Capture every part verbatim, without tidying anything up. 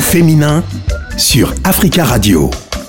féminin sur Africa Radio.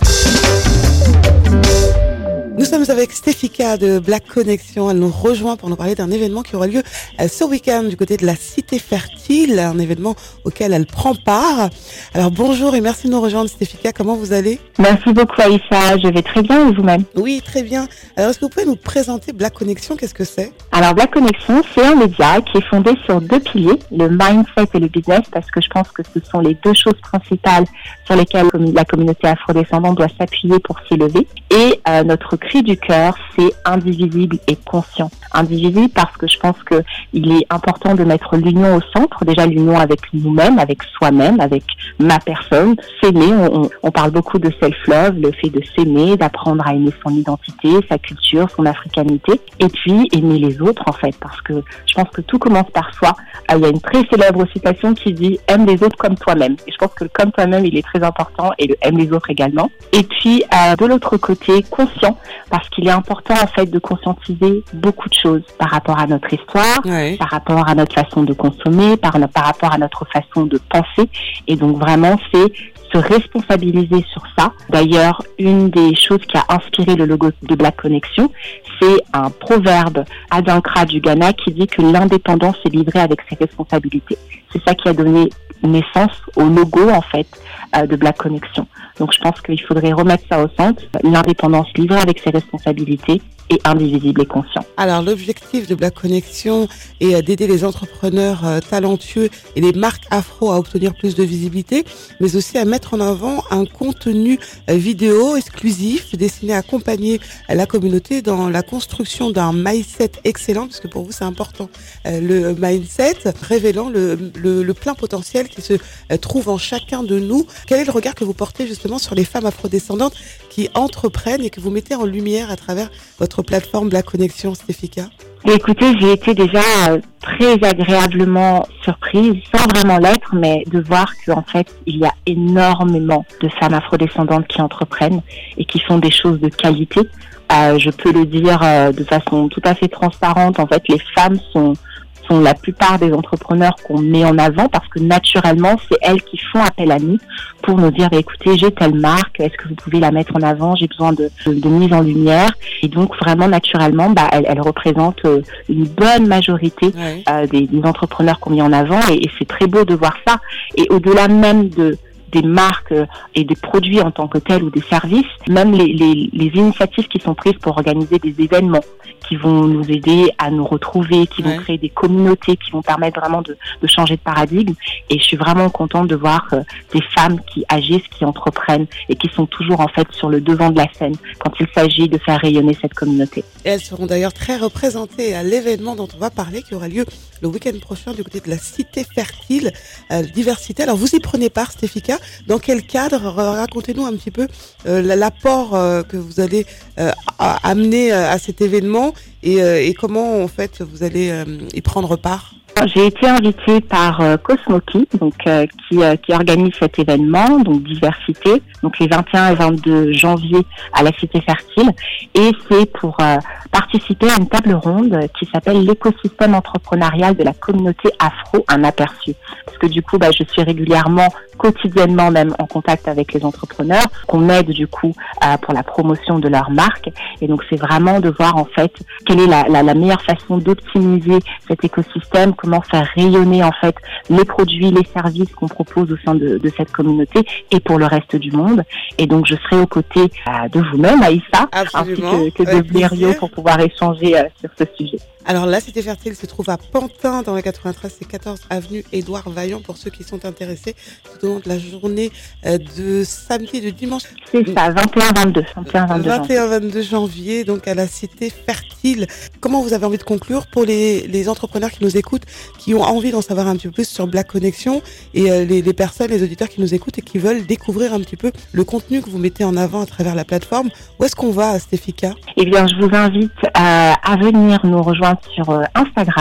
Nous sommes avec Stéphika de Black Connection. Elle nous rejoint pour nous parler d'un événement qui aura lieu ce week-end du côté de la Cité Fertile, un événement auquel elle prend part. Alors bonjour et merci de nous rejoindre Stéphika, comment vous allez? Merci beaucoup Aïssa, je vais très bien et vous-même? Oui, très bien. Alors est-ce que vous pouvez nous présenter Black Connection, qu'est-ce que c'est? Alors Black Connection, c'est un média qui est fondé sur deux piliers, le mindset et le business, parce que je pense que ce sont les deux choses principales sur lesquelles la communauté afrodescendante doit s'appuyer pour s'élever. Et euh, notre cri du cœur, c'est indivisible et conscient. Indivisible parce que je pense que il est important de mettre l'union au centre, déjà l'union avec nous-mêmes, avec soi-même, avec ma personne, s'aimer. On, on parle beaucoup de self-love, le fait de s'aimer, d'apprendre à aimer son identité, sa culture, son africanité, et puis aimer les autres en fait, parce que je pense que tout commence par soi. Euh, il y a une très célèbre citation qui dit « aime les autres comme toi-même ». Et je pense que le « comme toi-même », il est très important, et le « aime les autres » également. Et puis, euh, de l'autre côté, conscient, parce qu'il est important en fait de conscientiser beaucoup de choses par rapport à notre histoire, oui. par rapport à notre façon de consommer, par, par rapport à notre façon de penser. Et donc vraiment, c'est se responsabiliser sur ça. D'ailleurs, une des choses qui a inspiré le logo de Black Connection, c'est un proverbe Adinkra du Ghana qui dit que l'indépendance est livrée avec ses responsabilités. C'est ça qui a donné naissance au logo en fait euh, de Black Connection. Donc je pense qu'il faudrait remettre ça au centre, l'indépendance livrée avec ses responsabilités et indivisible et conscient. Alors l'objectif de Black Connection est d'aider les entrepreneurs euh, talentueux et les marques afro à obtenir plus de visibilité, mais aussi à mettre en avant un contenu euh, vidéo exclusif destiné à accompagner euh, la communauté dans la construction d'un mindset excellent, parce que pour vous c'est important, euh, le mindset révélant le, le, le plein potentiel qui se euh, trouve en chacun de nous. Quel est le regard que vous portez justement sur les femmes afrodescendantes qui entreprennent et que vous mettez en lumière à travers votre plateforme Black Connection, Stéphika? Écoutez, j'ai été déjà euh, très agréablement surprise, sans vraiment l'être, mais de voir qu'en fait, il y a énormément de femmes afrodescendantes qui entreprennent et qui font des choses de qualité. Euh, je peux le dire euh, de façon tout à fait transparente, en fait, les femmes sont sont la plupart des entrepreneurs qu'on met en avant parce que naturellement, c'est elles qui font appel à nous pour nous dire, bah, écoutez, j'ai telle marque, est-ce que vous pouvez la mettre en avant? J'ai besoin de, de, de mise en lumière. Et donc, vraiment, naturellement, bah, elles, elles représentent euh, une bonne majorité ouais. euh, des, des entrepreneurs qu'on met en avant et, et c'est très beau de voir ça. Et au-delà même de des marques et des produits en tant que tels ou des services, même les, les, les initiatives qui sont prises pour organiser des événements qui vont nous aider à nous retrouver, qui ouais. vont créer des communautés, qui vont permettre vraiment de, de changer de paradigme. Et je suis vraiment contente de voir euh, des femmes qui agissent, qui entreprennent et qui sont toujours en fait sur le devant de la scène quand il s'agit de faire rayonner cette communauté. Et elles seront d'ailleurs très représentées à l'événement dont on va parler, qui aura lieu le week-end prochain du côté de la Cité Fertile, euh, diversité. Alors vous y prenez part, Stéphika. Dans quel cadre? Racontez-nous un petit peu euh, l'apport euh, que vous allez euh, amener euh, à cet événement et, euh, et comment en fait vous allez euh, y prendre part. J'ai été invitée par euh, Cosmoki, donc euh, qui, euh, qui organise cet événement, donc diversité, donc les vingt et un et vingt-deux janvier à la Cité Fertile, et c'est pour euh, participer à une table ronde qui s'appelle l'écosystème entrepreneurial de la communauté afro, un aperçu. Parce que du coup, bah, je suis régulièrement, quotidiennement même, en contact avec les entrepreneurs, qu'on aide du coup euh, pour la promotion de leur marque, et donc c'est vraiment de voir en fait quelle est la, la, la meilleure façon d'optimiser cet écosystème, comment faire rayonner en fait les produits, les services qu'on propose au sein de, de cette communauté et pour le reste du monde. Et donc je serai aux côtés euh, de vous-même, Aïssa, Absolument. ainsi que, que de Blériot pour pouvoir échanger euh, sur ce sujet. Alors la Cité Fertile se trouve à Pantin dans le quatre-vingt-treize, c'est quatorze avenue Édouard Vaillant pour ceux qui sont intéressés tout au long de la journée euh, de samedi et de dimanche. C'est ça, vingt et un vingt-deux. vingt et un vingt-deux janvier, donc à la Cité Fertile. Comment vous avez envie de conclure pour les, les entrepreneurs qui nous écoutent, qui ont envie d'en savoir un petit peu plus sur Black Connection et euh, les, les personnes, les auditeurs qui nous écoutent et qui veulent découvrir un petit peu le contenu que vous mettez en avant à travers la plateforme. Où est-ce qu'on va, Stéphika? Eh bien, je vous invite à, à venir nous rejoindre sur euh, Instagram,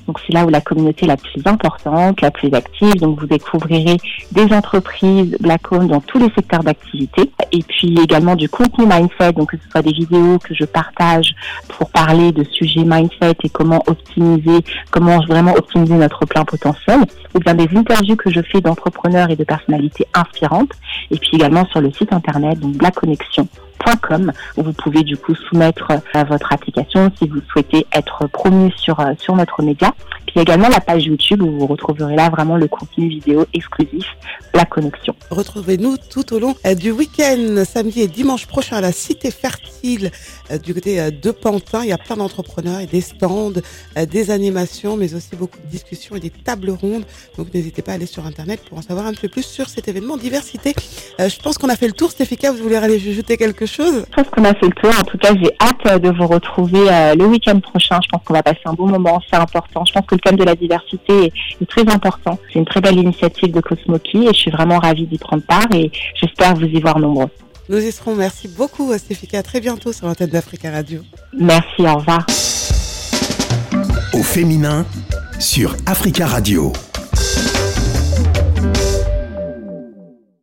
Donc c'est là où la communauté est la plus importante, la plus active. Donc vous découvrirez des entreprises Black-owned dans tous les secteurs d'activité. Et puis également du contenu mindset, donc que ce soit des vidéos que je partage pour parler de sujets mindset et comment optimiser, comment vraiment optimiser notre plein potentiel. Ou bien des interviews que je fais d'entrepreneurs et de personnalités inspirantes. Et puis également sur le site internet, donc black connection point com, où vous pouvez du coup soumettre euh, votre application si vous souhaitez être promu sur euh, sur notre média. Puis également la page YouTube où vous retrouverez là vraiment le contenu vidéo exclusif Black Connection. Retrouvez-nous tout au long euh, du week-end, samedi et dimanche prochain à la Cité Fertile euh, du côté euh, de Pantin. Il y a plein d'entrepreneurs et des stands, euh, des animations, mais aussi beaucoup de discussions et des tables rondes. Donc n'hésitez pas à aller sur Internet pour en savoir un peu plus sur cet événement diversité. Euh, je pense qu'on a fait le tour. Stéphika, vous voulez aller ajouter quelque chose? Je pense qu'on a fait le tour. En tout cas, j'ai hâte de vous retrouver euh, le week-end prochain. Je pense qu'on va passer un bon moment. C'est important. Je pense que le thème de la diversité est, est très important. C'est une très belle initiative de Cosmoki et je suis vraiment ravie d'y prendre part et j'espère vous y voir nombreux. Nous y serons. Merci beaucoup, Stéphika. À très bientôt sur l'antenne d'Africa Radio. Merci. Au revoir. Au féminin sur Africa Radio.